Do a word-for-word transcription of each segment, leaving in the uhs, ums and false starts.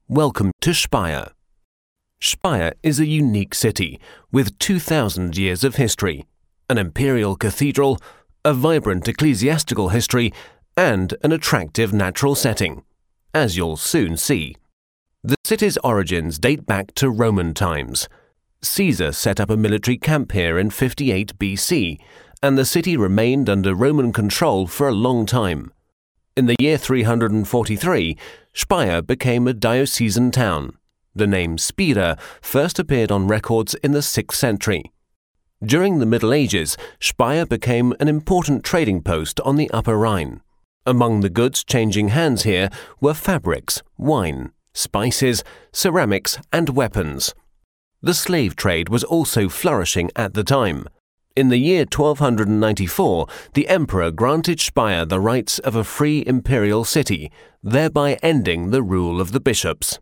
Welcome to Speyer. Speyer is a unique city with two thousand years of history, an imperial cathedral, a vibrant ecclesiastical history, and an attractive natural setting, as you'll soon see. The city's origins date back to Roman times. Caesar set up a military camp here in fifty-eight B C, and the city remained under Roman control for a long time. In the year three hundred forty-three, Speyer became a diocesan town. The name Spira first appeared on records in the sixth century. During the Middle Ages, Speyer became an important trading post on the Upper Rhine. Among the goods changing hands here were fabrics, wine, spices, ceramics, and weapons. The slave trade was also flourishing at the time. In the year twelve ninety-four, the emperor granted Speyer the rights of a free imperial city, thereby ending the rule of the bishops.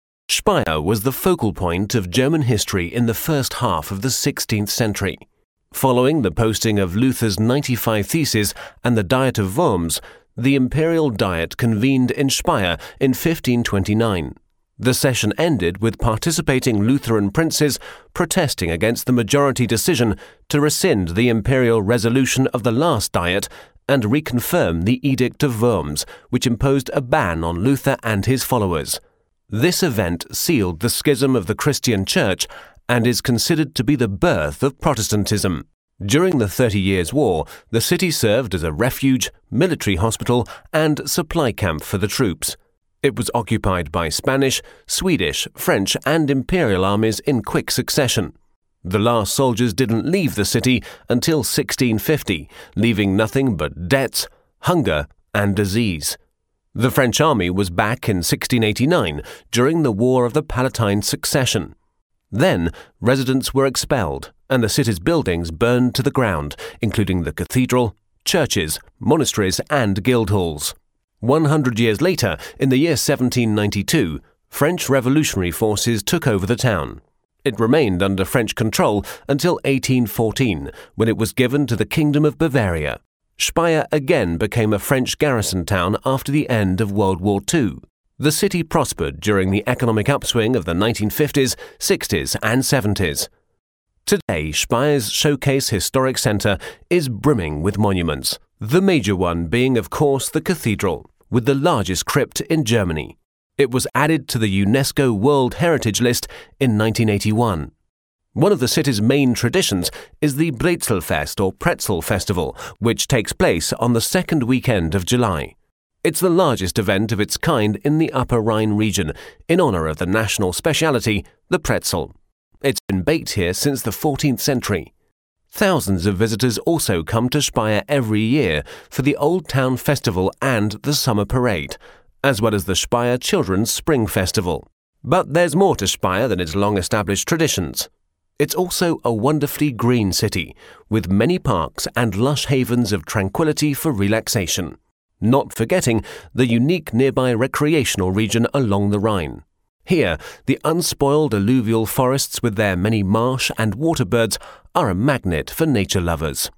Speyer was the focal point of German history in the first half of the sixteenth century. Following the posting of Luther's ninety-five Theses and the Diet of Worms, the imperial diet convened in Speyer in fifteen twenty-nine. The session ended with participating Lutheran princes protesting against the majority decision to rescind the imperial resolution of the last diet and reconfirm the Edict of Worms, which imposed a ban on Luther and his followers. This event sealed the schism of the Christian Church and is considered to be the birth of Protestantism. During the Thirty Years' War, the city served as a refuge, military hospital, and supply camp for the troops. It was occupied by Spanish, Swedish, French, and imperial armies in quick succession. The last soldiers didn't leave the city until sixteen fifty, leaving nothing but debts, hunger, and disease. The French army was back in sixteen eighty-nine during the War of the Palatine Succession. Then, residents were expelled, and the city's buildings burned to the ground, including the cathedral, churches, monasteries, and guild halls. One hundred years later, in the year seventeen ninety-two, French revolutionary forces took over the town. It remained under French control until eighteen fourteen, when it was given to the Kingdom of Bavaria. Speyer again became a French garrison town after the end of World War Two. The city prospered during the economic upswing of the nineteen fifties, sixties, and seventies. Today, Speyer's Showcase Historic Centre is brimming with monuments, the major one being, of course, the cathedral, with the largest crypt in Germany. It was added to the UNESCO World Heritage List in nineteen eighty-one. One of the city's main traditions is the Brezelfest or Pretzel Festival, which takes place on the second weekend of July. It's the largest event of its kind in the Upper Rhine region, in honor of the national speciality, the pretzel. It's been baked here since the fourteenth century. Thousands of visitors also come to Speyer every year for the Old Town Festival and the Summer Parade, as well as the Speyer Children's Spring Festival. But there's more to Speyer than its long-established traditions. It's also a wonderfully green city, with many parks and lush havens of tranquility for relaxation, not forgetting the unique nearby recreational region along the Rhine. Here, the unspoiled alluvial forests with their many marsh and water birds are a magnet for nature lovers.